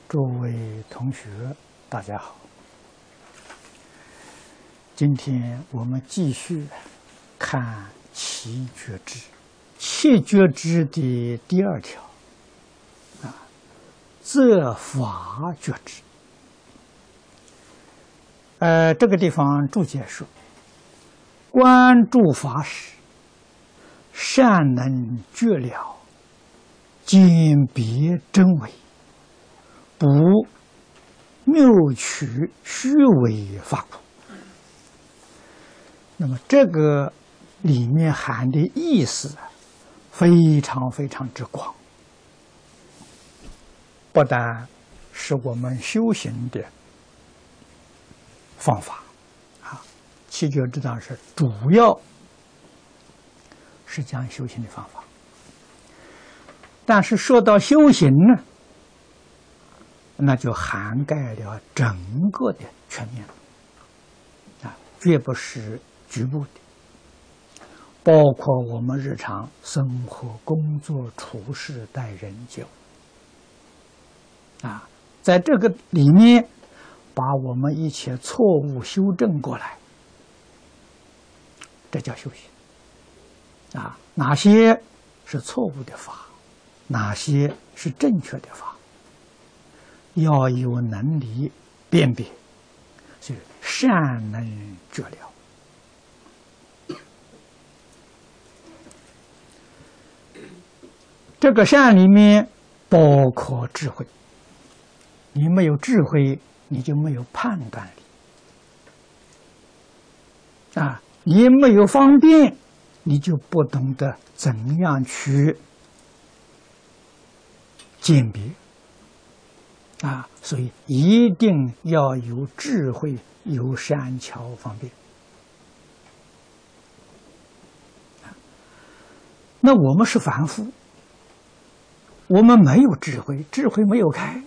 诸位同学，大家好。今天我们继续看七觉支，七觉支的第二条择法觉支。这个地方注解说，观诸法时，善能觉了，鉴别真伪，不谬取虚伪法故。那么这个里面含的意思非常非常之广，不但是我们修行的方法七觉支当是主要是讲修行的方法，但是说到修行呢，那就涵盖了整个的全面绝不是局部的，包括我们日常生活、工作、处事、待人接物在这个里面，把我们一切错误修正过来，这叫修行哪些是错误的法，哪些是正确的法，要有能力辨别，所以善能觉了。这个善里面包括智慧，你没有智慧，你就没有判断力你没有方便，你就不懂得怎样去鉴别所以一定要有智慧，有善巧方便。那我们是凡夫，我们没有智慧，智慧没有开，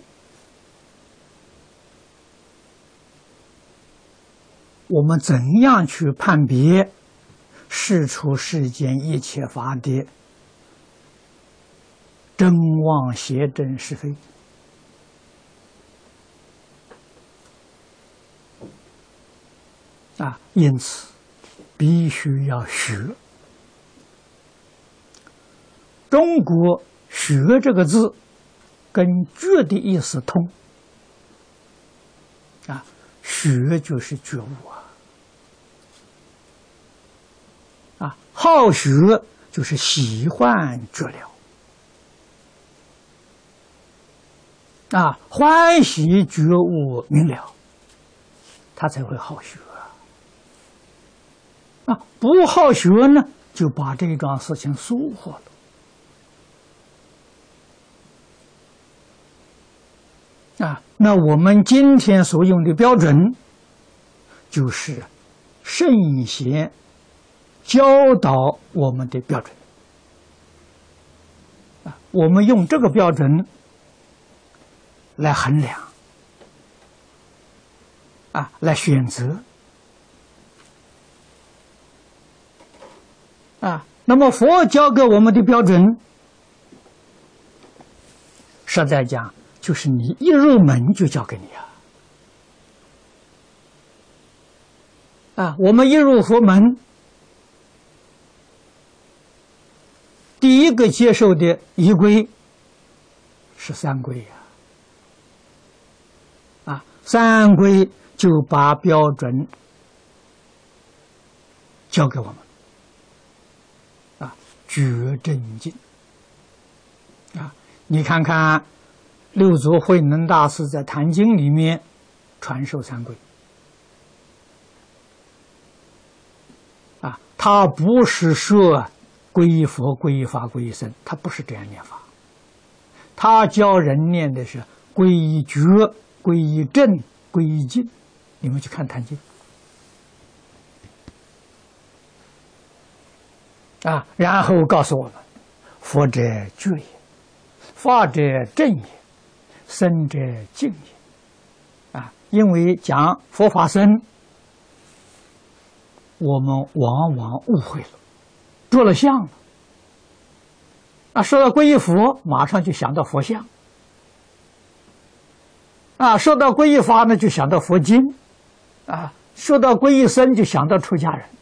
我们怎样去判别世出世间一切法的真妄邪正是非？因此必须要学。中国学这个字跟觉的意思通学就是觉悟好学就是喜欢觉了欢喜觉悟明了，他才会好学不好学呢，就把这桩事情疏忽了那我们今天所用的标准，就是圣贤教导我们的标准我们用这个标准来衡量来选择那么佛教给我们的标准，实在讲就是你一入门就教给你我们一入佛门，第一个接受的仪规是三规三规就把标准交给我们觉正境你看看六祖慧能大师在《坛经》里面传授三规他不是说皈依佛、皈依法、皈依僧，他不是这样念法，他教人念的是皈依觉、皈依正、皈依净。你们去看《坛经》然后告诉我们，佛者觉也，法者正也，僧者净也因为讲佛法僧，我们往往误会了，着了相了说到皈依佛，马上就想到佛像说到皈依法呢，就想到佛经，说到皈依僧，就想到出家人，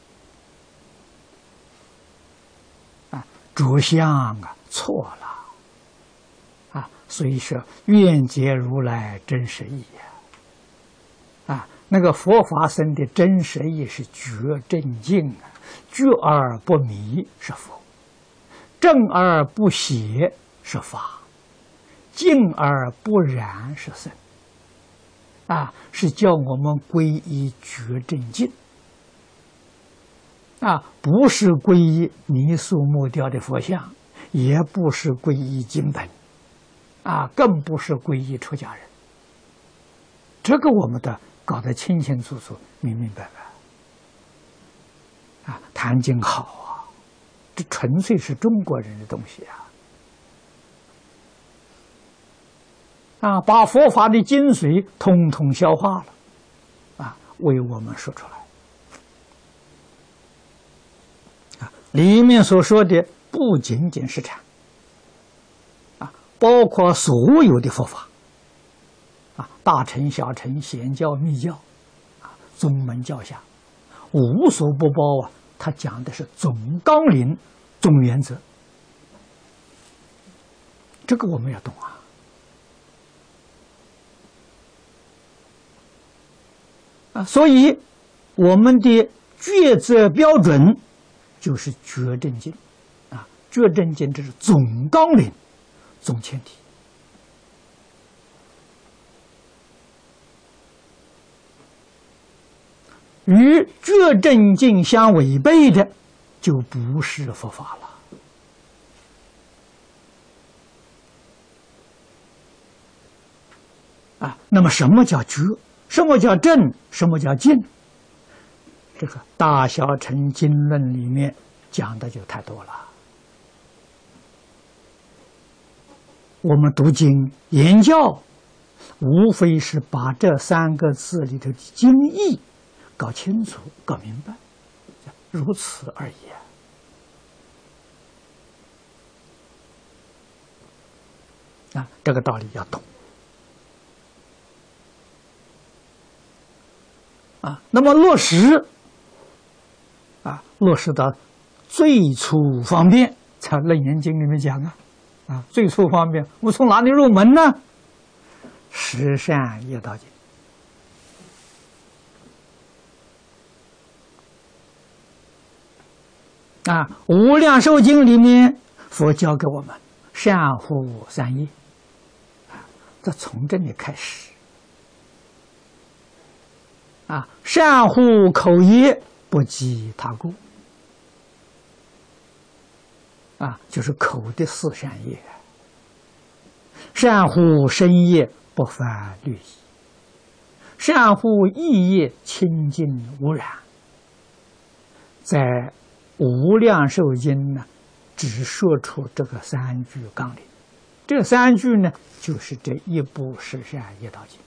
着相错了，所以说愿解如来真实义呀，那个佛法僧的真实义是觉正净觉而不迷是佛，正而不邪是法，净而不染是僧，是叫我们皈依觉正净，不是皈依泥塑木雕的佛像，也不是皈依经本，更不是皈依出家人。这个我们的搞得清清楚楚、明明白白。谈经好这纯粹是中国人的东西把佛法的精髓通通消化了，为我们说出来。里面所说的不仅仅是禅，包括所有的佛法，大乘、小乘、显教、密教，宗门教下，无所不包他讲的是总纲领、总原则，这个我们要懂所以我们的抉择标准就是觉正净，觉正净这是总纲领、总前提。与觉正净相违背的，就不是佛法了。那么什么叫觉？什么叫正？什么叫净？这个《大小乘经论》里面讲的就太多了。我们读经研教，无非是把这3个字里头的经义搞清楚、搞明白，如此而已这个道理要懂那么落实落实到最初方便，在《楞严经》里面讲最初方便，我们从哪里入门呢？十善业道经。无量寿经里面，佛教给我们善护三业，这从这里开始善护口业，不积他过就是口的4善业，善护身业，不犯律仪，善护意业，清净无染。在无量寿经呢，只说出这个3句纲领，这3句呢，就是这一部十善业道经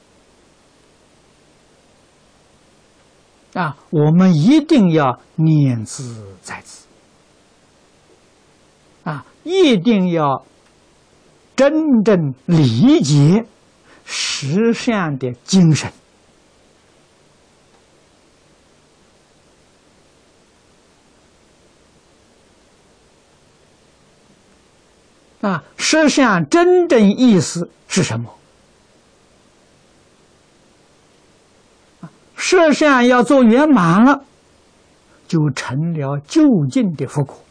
我们一定要念兹在兹一定要真正理解十善的精神十善真正意思是什么？十善要做圆满了，就成了究竟的佛果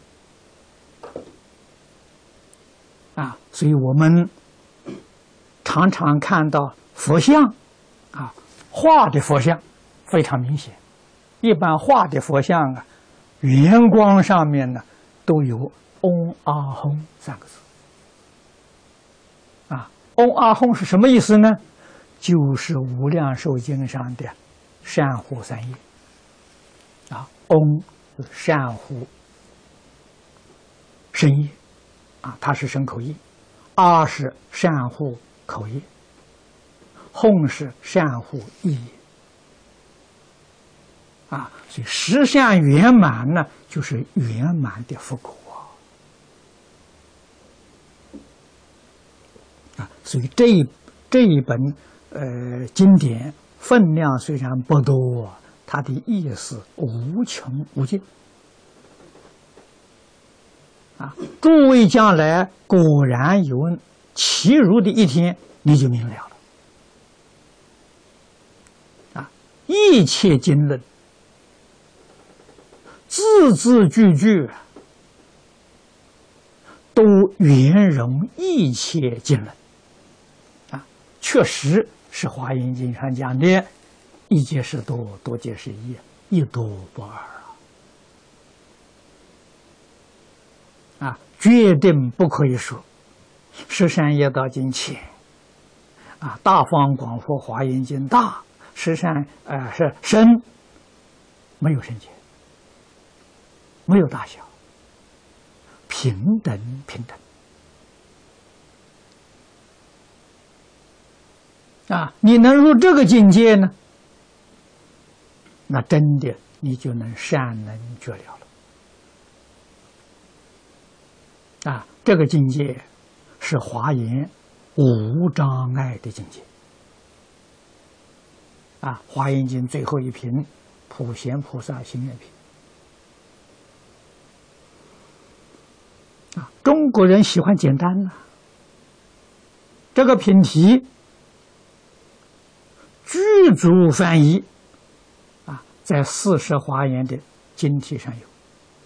所以我们常常看到佛像画的佛像非常明显，一般画的佛像圆光上面呢都有嗡阿吽3个字嗡阿吽是什么意思呢？就是无量寿经上的善护三业嗡善护身业它是身口意，阿是善护口业，吽是善护意业所以十善圆满呢，就是圆满的佛果所以这一本经典分量虽然不多，它的意思无穷无尽。诸位将来果然有其如的一天，你就明了了。一切经论，字字句句都圆融一切经论。确实是《华严经》上讲的“一即是多，多即是一，一多不二”决定不可以说十善业道经浅大方广佛华严经大，十善是深，没有深浅，没有大小，平等平等。你能入这个境界呢，那真的你就能善能觉了了。这个境界是华严无障碍的境界。华严经最后一品普贤菩萨行愿品。中国人喜欢简单这个品题具足翻译在四十华严的经题上有。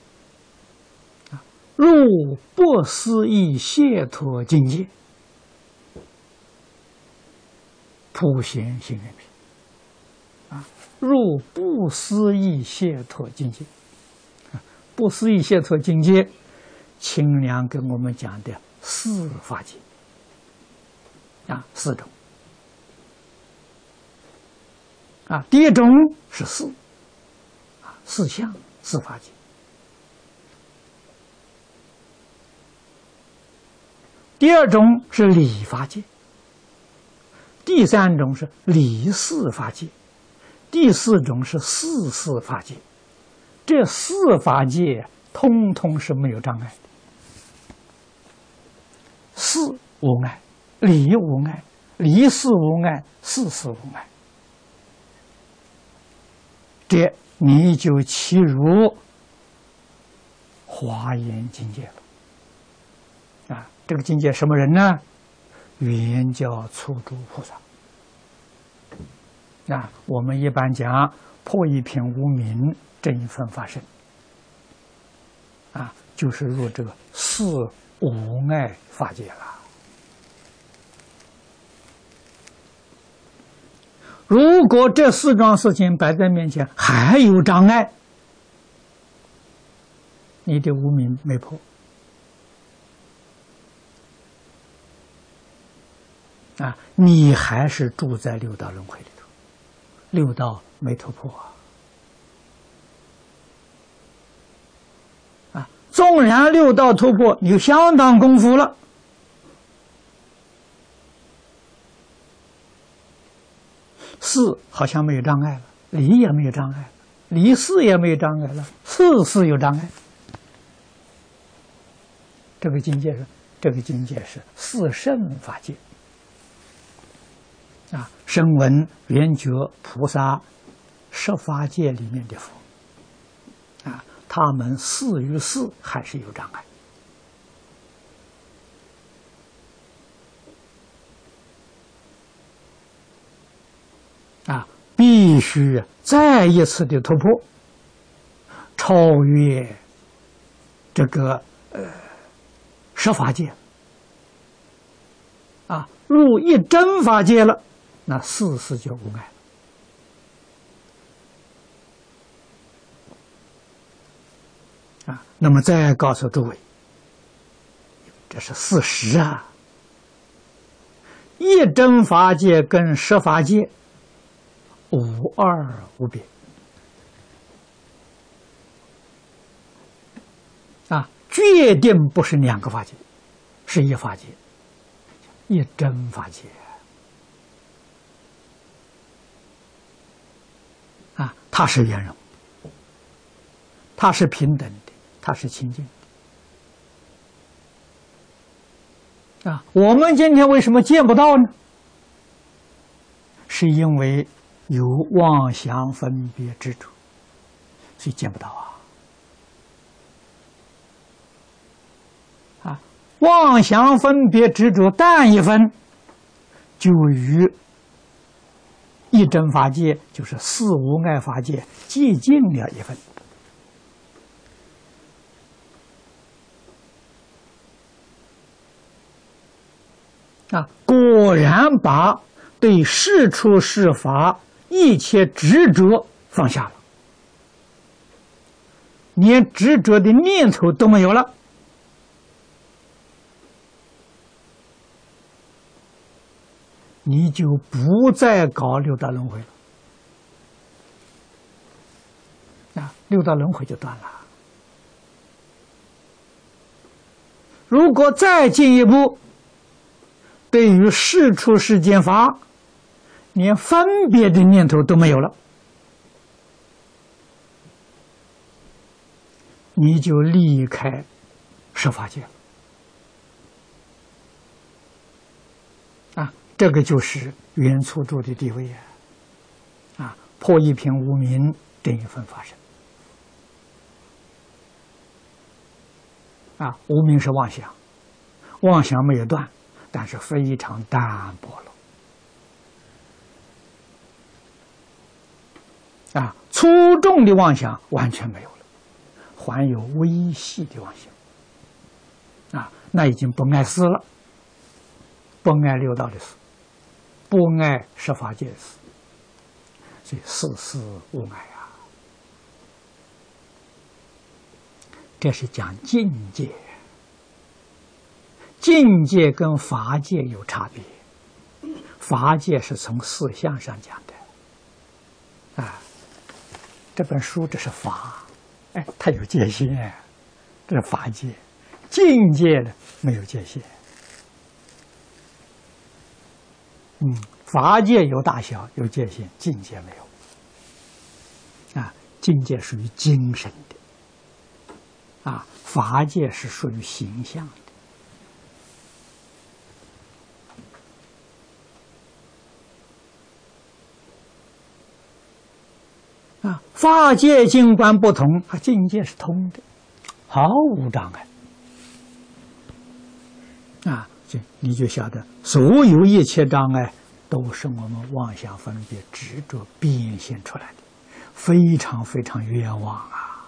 入不思议解脱境界，普贤行愿品。入不思议解脱境界，不思议解脱境界，清凉跟我们讲的四法界四种。第一种是四相四法界。第二种是理法界，第三种是理四法界，第四种是四法界。这四法界通通是没有障碍的。四无碍，理无碍，理四无碍，四无碍。这你就契入华严境界了。这个境界什么人呢？圆教初住菩萨。我们一般讲破一品无明，正一分法身。就是入这个四无碍法界了。如果这四桩事情摆在面前还有障碍，你的无明没破。你还是住在六道轮回里头，六道没突破纵然六道突破，你有相当功夫了。四好像没有障碍了，理也没有障碍了，理四也没有障碍了，四有障碍。这个境界是四圣法界。声闻缘觉菩萨十法界里面的佛他们四与四还是有障碍必须再一次的突破，超越这个十法界入一真法界了，那四就无碍那么再告诉诸位，这是事实一真法界跟十法界无二无别决定不是两个法界，是一法界，一真法界它是圆融，它是平等的，它是清净的我们今天为什么见不到呢？ 是因为有妄想分别执着，所以见不到啊！妄想分别执着淡一分，就与一真法界，就是四无碍法界接近了一分。果然把对事出事法一切执着放下了，连执着的念头都没有了。你就不再搞六道轮回了，六道轮回就断了。如果再进一步，对于事出世间法，连分别的念头都没有了，你就离开十法界了。这个就是圆初住的地位破一品无明，定一分法身。无明是妄想，妄想没有断，但是非常淡薄了。粗重的妄想完全没有了，还有微细的妄想。那已经不碍事了，不碍六道的事，不碍十法界的事，所以事事无碍啊。这是讲境界，境界跟法界有差别。法界是从四相上讲的，这本书这是法，它有界限，这是法界。境界呢没有界限，法界有大小有界限，境界没有。境界属于精神的，法界是属于形象的。法界境观不同，境界是通的，毫无障碍。你就晓得，所有一切障碍都是我们妄想分别执着变现出来的，非常非常冤枉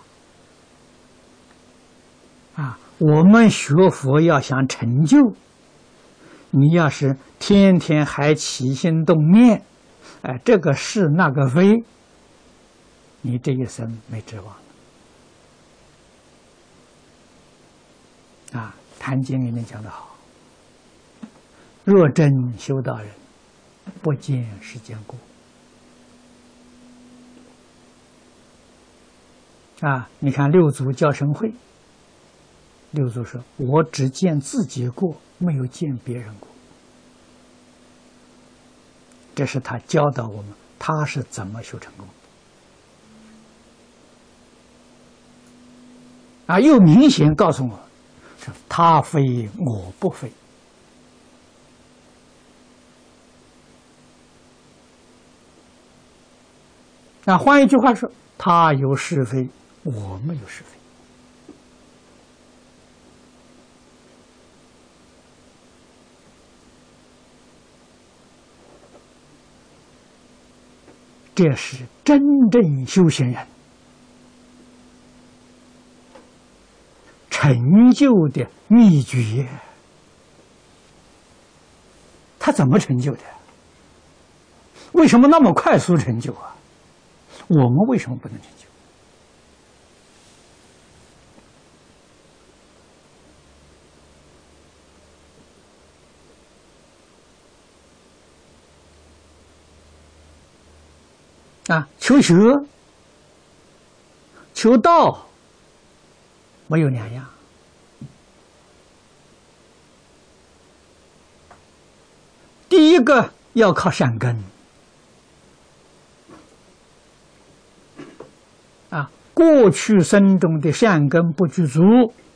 我们学佛要想成就，你要是天天还起心动念，这个是那个非，你这一生没指望了。坛经里面讲得好，若真修道人，不见世间过。你看六祖教生会，六祖说：“我只见自己过，没有见别人过。”这是他教导我们，他是怎么修成功的。又明显告诉我，说他非我不非。换一句话说，他有是非，我没有是非。这是真正修行人成就的秘诀。他怎么成就的？为什么那么快速成就啊？我们为什么不能成就？求学、求道没有两样。第一个要靠善根。过去生中的善根不具足，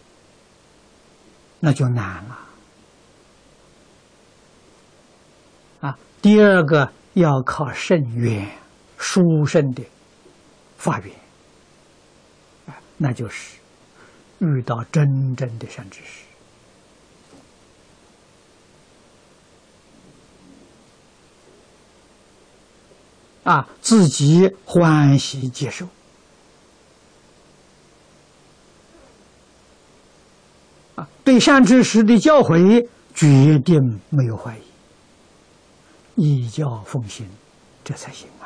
那就难了。第二个要靠甚远殊胜的发愿，那就是遇到真正的善知识，自己欢喜接受，对善知识的教诲决定没有怀疑，依教奉行，这才行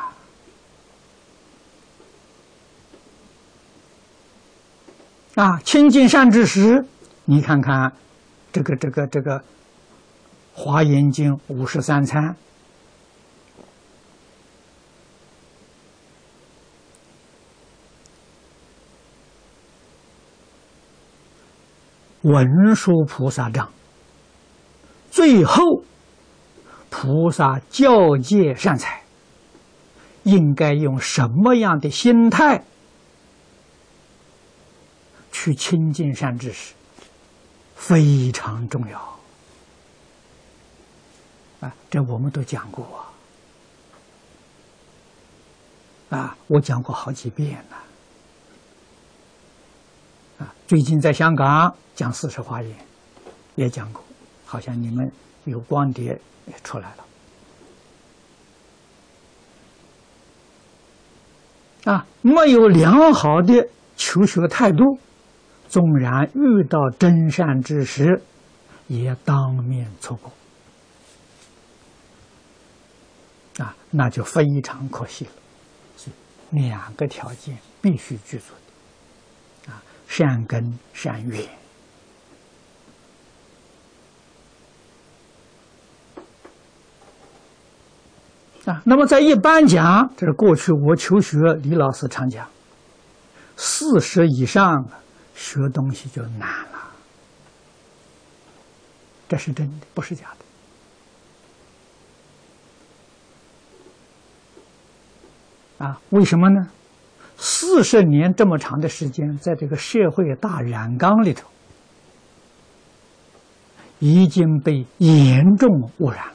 亲近善知识，你看看这个《华严经》53参，文殊菩萨章，最后菩萨教诫善财，应该用什么样的心态去亲近善知识，非常重要这我们都讲过我讲过好几遍了最近在香港讲四十华严也讲过，好像你们有光碟也出来了没有良好的求学态度，纵然遇到真善知识，也当面错过那就非常可惜了。所以2个条件必须具足的善根善缘那么在一般讲，这是过去我求学李老师常讲，40以上学东西就难了，这是真的，不是假的为什么呢？40年这么长的时间，在这个社会大染缸里头，已经被严重污染了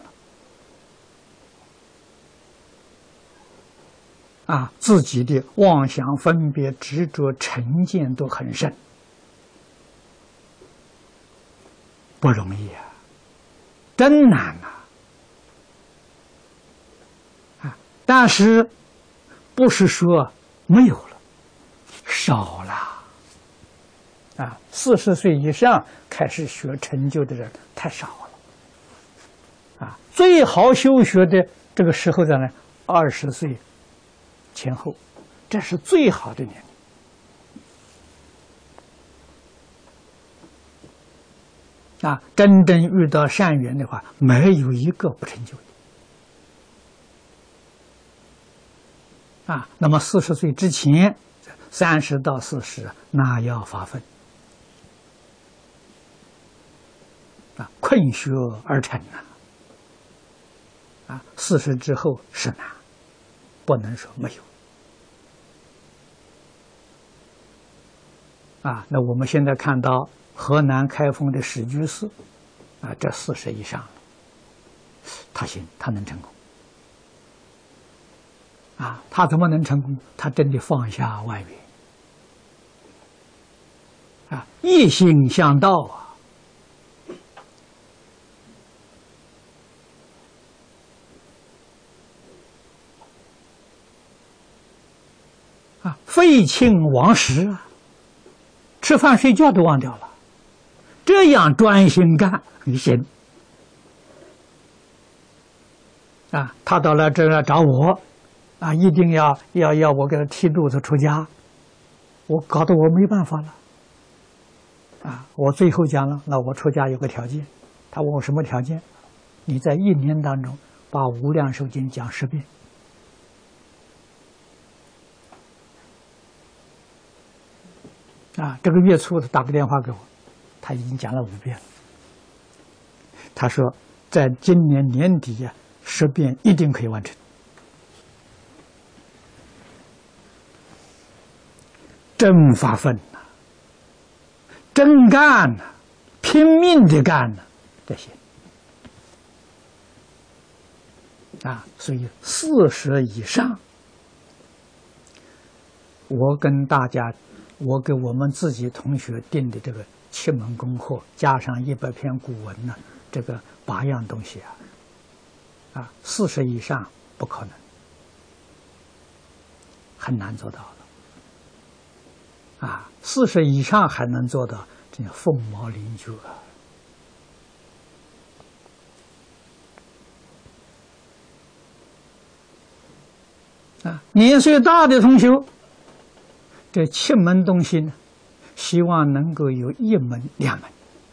自己的妄想分别执着成见都很深，不容易真难但是不是说没有了，少了40岁以上开始学成就的人太少了最好修学的这个时候在呢20岁前后，这是最好的年龄真正遇到善缘的话，没有一个不成就的那么40岁之前，30到40那要发奋困学而成40之后是难，不能说没有那我们现在看到河南开封的史居士这40以上了，他行，他能成功他怎么能成功？他真的放下外缘一心向道废寝忘食吃饭睡觉都忘掉了，这样专心干你行他到了这来找我一定要我给他剃度子出家，我搞得我没办法了我最后讲了，那我出家有个条件，他问我什么条件？你在1年当中把《无量寿经》讲10遍这个月初他打个电话给我，他已经讲了5遍了。他说在今年年底10遍一定可以完成。真发奋真干拼命的干这些所以40以上，我给我们自己同学定的这个7门功课，加上100篇古文呢，这个8样东西40以上不可能，很难做到的。40以上还能做到，这叫凤毛麟角年岁大的同学，这7门东西呢，希望能够有1门、2门，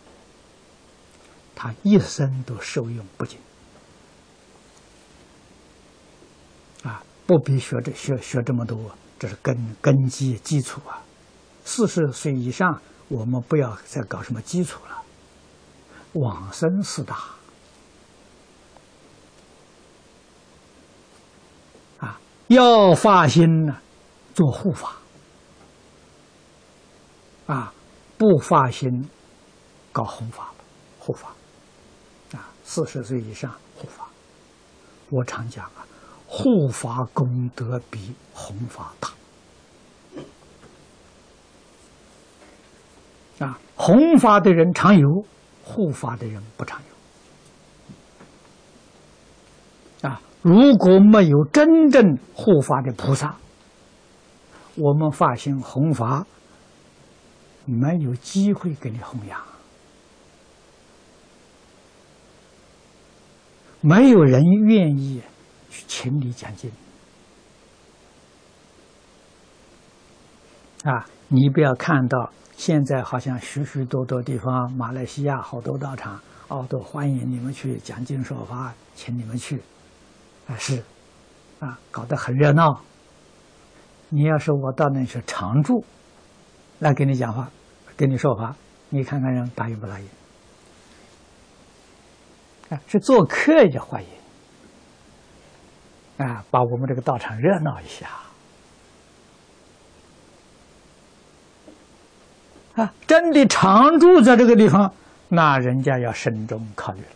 他一生都受用不尽不必学这么多，这是根基基础40岁以上，我们不要再搞什么基础了，往生4大要发心呢，做护法不发心搞弘法护法40岁以上护法，我常讲护法功德比弘法大弘法的人常有，护法的人不常有如果没有真正护法的菩萨，我们发心弘法，没有机会给你弘扬，没有人愿意去请你讲经你不要看到现在好像许许多多地方，马来西亚好多道场都欢迎你们去讲经说法，请你们去是搞得很热闹。你要是我到那去常住来给你讲话，给你说法，你看看人答应不答应是做客也欢迎把我们这个道场热闹一下真的常住在这个地方，那人家要慎重考虑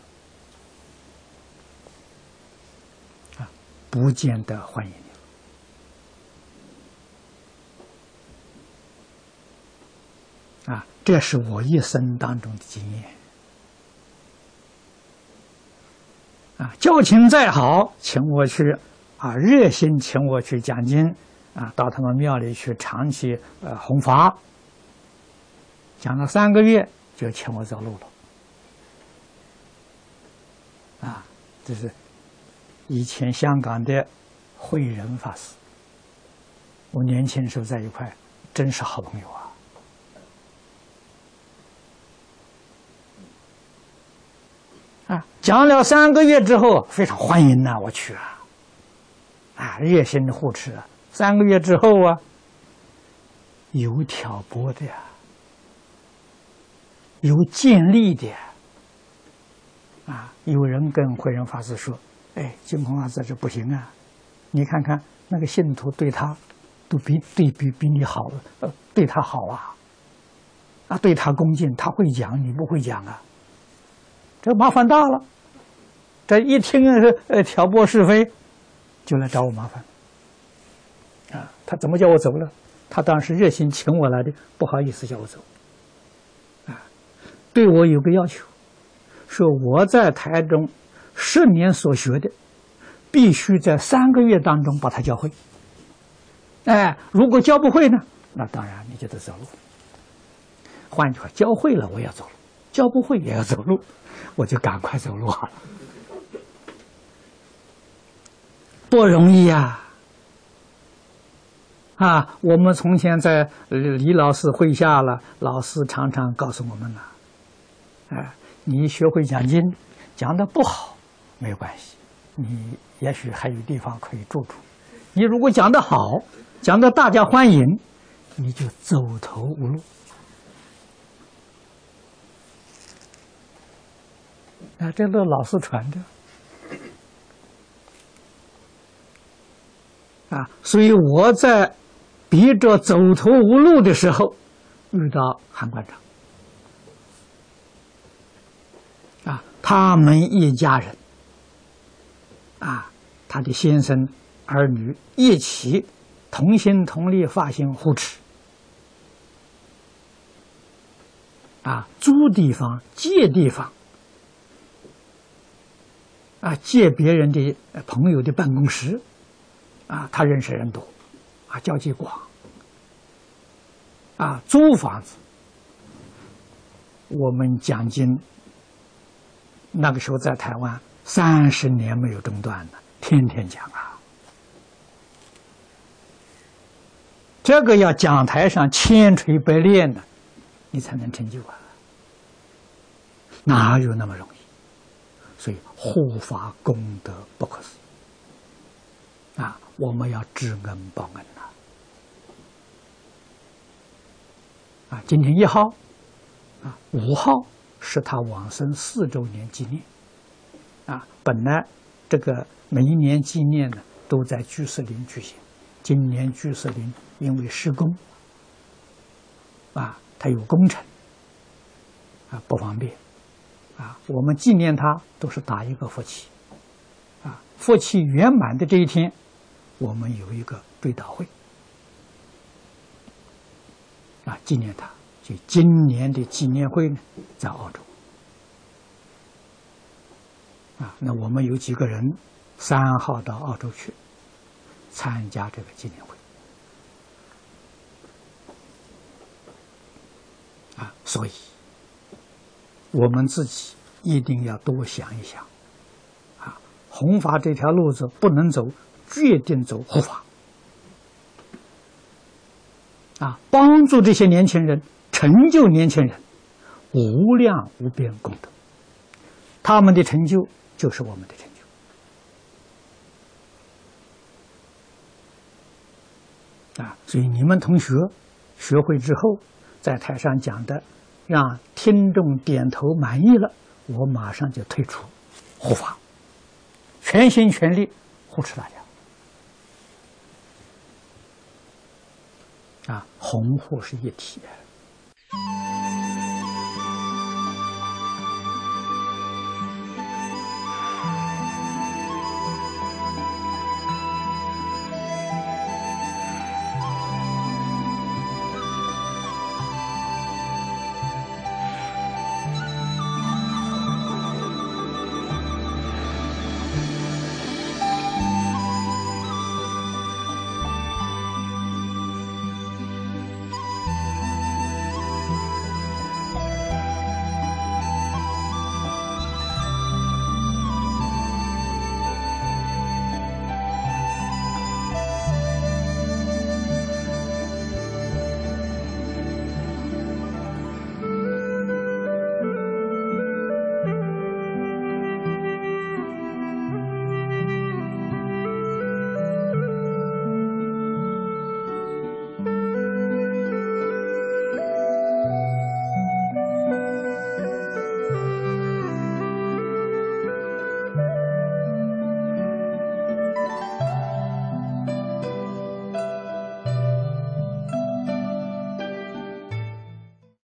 了不见得欢迎你这是我一生当中的经验交情再好，请我去热心请我去讲经到他们庙里去长期弘法，讲了3个月就请我走路了这是以前香港的慧仁法师，我年轻时候在一块，真是好朋友讲了3个月之后，非常欢迎我去热心的护持3个月之后有挑拨的有建立的有人跟慧仁法师说：“净空法师这不行你看看那个信徒对他都比你好对他好对他恭敬，他会讲，你不会讲这麻烦大了。”这一听挑拨是非，就来找我麻烦他怎么叫我走了？他当时热心请我来的，不好意思叫我走对我有个要求，说我在台中10年所学的，必须在3个月当中把它教会如果教不会呢，那当然你就得走路。换句话，教会了我要走路，教不会也要走路，我就赶快走路好了。不容易我们从前在李老师会下了，老师常常告诉我们你学会讲经，讲得不好没有关系，你也许还有地方可以住。你如果讲得好，讲得大家欢迎，你就走投无路这都老师传的所以我在逼着走投无路的时候，遇到韩馆长他们一家人他的先生儿女一起同心同力发心护持，租地方借地方，借别人的朋友的办公室，他认识人多，交际广，租房子。我们讲经那个时候在台湾30年没有中断的，天天讲这个要讲台上千锤百炼的，你才能成就哪有那么容易？所以护法功德不可思议我们要知恩报恩今天1号5号是他往生4周年纪念本来这个每一年纪念呢都在居士林举行，今年居士林因为施工他有工程不方便我们纪念他都是打一个佛七佛七圆满的这一天，我们有一个追悼会纪念他。所以今年的纪念会呢，在澳洲那我们有几个人3号到澳洲去参加这个纪念会所以我们自己一定要多想一想弘法这条路子不能走，决定走护法帮助这些年轻人，成就年轻人无量无边功德，他们的成就就是我们的成就所以你们同学学会之后，在台上讲的让听众点头满意了，我马上就退出护法，全心全力护持大家弘护是一体的